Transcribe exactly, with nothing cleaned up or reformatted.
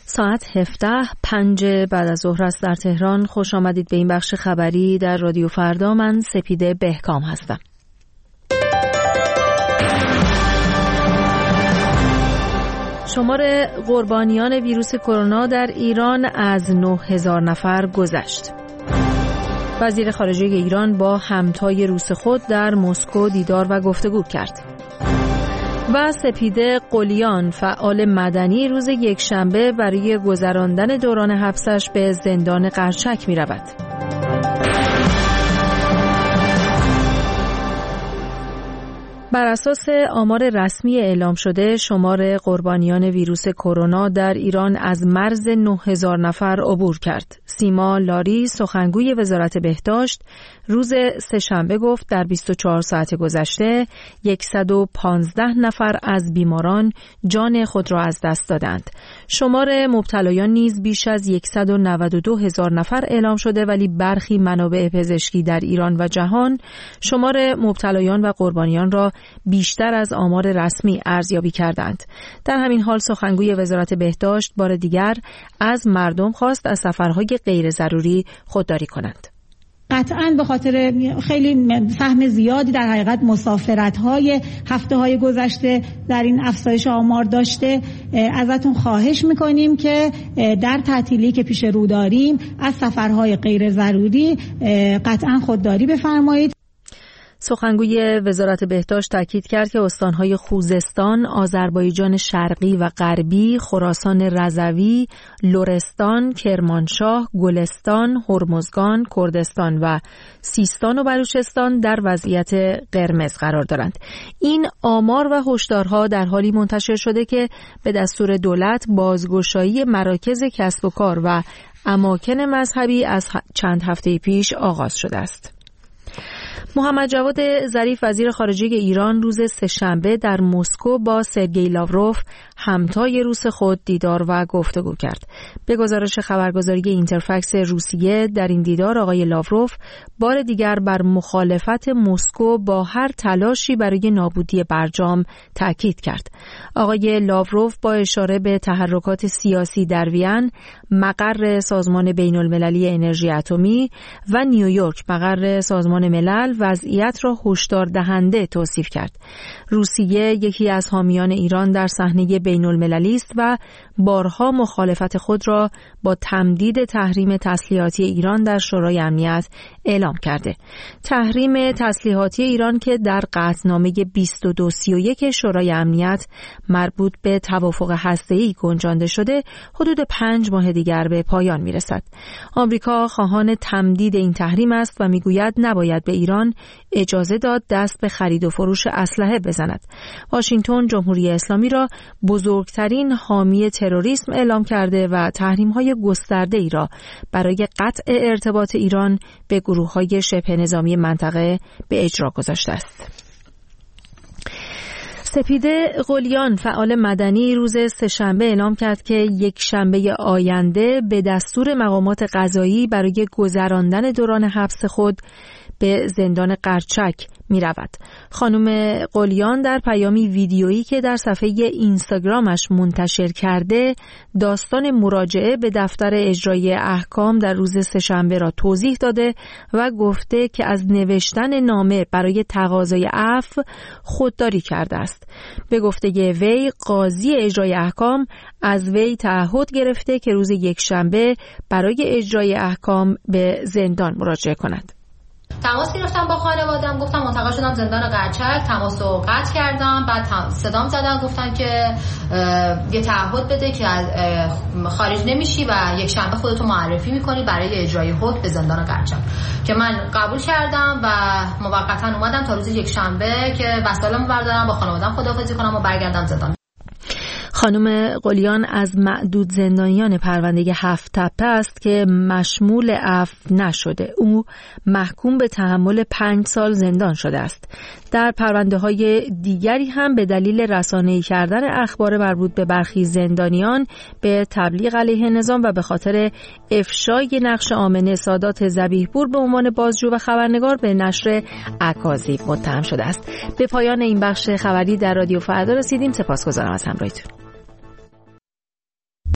ساعت هفده پنج بعد از ظهر است در تهران. خوش آمدید به این بخش خبری در رادیو فردا. من سپیده بهکام هستم. شمار قربانیان ویروس کرونا در ایران از نه هزار نفر گذشت. وزیر خارجه ایران با همتای روس خود در مسکو دیدار و گفتگو کرد. و سپیده قلیان فعال مدنی روز یکشنبه برای گذراندن دوران حبسش به زندان قرچک می رود. بر اساس آمار رسمی اعلام شده شمار قربانیان ویروس کرونا در ایران از مرز نه هزار نفر عبور کرد. سیما لاری سخنگوی وزارت بهداشت روز سه‌شنبه گفت در بیست و چهار ساعت گذشته صد و پانزده نفر از بیماران جان خود را از دست دادند. شمار مبتلایان نیز بیش از صد و نود و دو هزار نفر اعلام شده، ولی برخی منابع پزشکی در ایران و جهان شمار مبتلایان و قربانیان را بیشتر از آمار رسمی ارزیابی کردند. در همین حال سخنگوی وزارت بهداشت بار دیگر از مردم خواست از سفرهای غیر ضروری خودداری کنند. قطعاً به خاطر خیلی فهم زیادی در حقیقت مسافرت‌های هفته‌های گذشته در این افزایش آمار داشته، ازتون خواهش می‌کنیم که در تعطیلی که پیش رو داریم از سفرهای غیر ضروری قطعاً خودداری بفرمایید. سخنگوی وزارت بهداشت تاکید کرد که استانهای خوزستان، آذربایجان شرقی و غربی، خراسان رضوی، لرستان، کرمانشاه، گلستان، هرمزگان، کردستان و سیستان و بلوچستان در وضعیت قرمز قرار دارند. این آمار و هشدارها در حالی منتشر شده که به دستور دولت بازگشایی مراکز کسب و کار و اماکن مذهبی از چند هفته پیش آغاز شده است. محمد جواد ظریف وزیر خارجه ایران روز سه‌شنبه در مسکو با سرگئی لاوروف همتای روس خود دیدار و گفتگو کرد. به گزارش خبرگزاری اینترفکس روسیه در این دیدار آقای لاوروف بار دیگر بر مخالفت مسکو با هر تلاشی برای نابودی برجام تاکید کرد. آقای لاوروف با اشاره به تحرکات سیاسی در وین، مقر سازمان بین المللی انرژی اتمی و نیویورک مقر سازمان ملل وضعیت را هشدار دهنده توصیف کرد. روسیه یکی از حامیان ایران در صحنه بین المللی است و بارها مخالفت خود را با تمدید تحریم تسلیحاتی ایران در شورای امنیت اعلام کرده. تحریم تسلیحاتی ایران که در قطعنامه بیست و دو سی و یک شورای امنیت مربوط به توافق هسته‌ای گنجانده شده، حدود پنج ماه دیگر به پایان میرسد. آمریکا خواهان تمدید این تحریم است و میگوید نباید به ایران اجازه داد دست به خرید و فروش اسلحه بزند. واشنگتن جمهوری اسلامی را بزرگترین حامی تروریسم اعلام کرده و تحریم‌های گسترده‌ای را برای قطع ارتباط ایران به گروه‌های شبه نظامی منطقه به اجرا گذاشته است. سپیده قلیان فعال مدنی روز سه‌شنبه اعلام کرد که یک شنبه آینده به دستور مقامات قضایی برای گذراندن دوران حبس خود به زندان قرچک می رود. خانم قلیان در پیامی ویدیویی که در صفحه اینستاگرامش منتشر کرده داستان مراجعه به دفتر اجرایی احکام در روز سه‌شنبه را توضیح داده و گفته که از نوشتن نامه برای تقاضای عفو خودداری کرده است. به گفته وی قاضی اجرای احکام از وی تعهد گرفته که روز یکشنبه برای اجرای احکام به زندان مراجعه کند. تماس گرفتم با خانواده‌ام، گفتم منتقل شدم زندان قرچک، تماس رو قطع کردم. بعد صدام زدن گفتن که یه تعهد بده که خارج نمیشی و یک شنبه خودتو معرفی میکنی برای اجرای حکم به زندان قرچک، که من قبول کردم و موقتا اومدم تا روز یک شنبه که وسایلمو بردارم با خانواده‌ام خداحافظی کنم و برگردم زندان. خانم قلیان از معدود زندانیان پرونده هفت تپه است که مشمول عفو نشده. او محکوم به تحمل پنج سال زندان شده است. در پرونده های دیگری هم به دلیل رسانه‌ای کردن اخبار مربوط به برخی زندانیان به تبلیغ علیه نظام و به خاطر افشای نقش آمنه سادات ذبیح‌پور به عنوان بازجو و خبرنگار به نشر اکاذیب متهم شده است. به پایان این بخش خبری در رادیو فردا رسیدیم. سپاسگزارم از همراهیتون.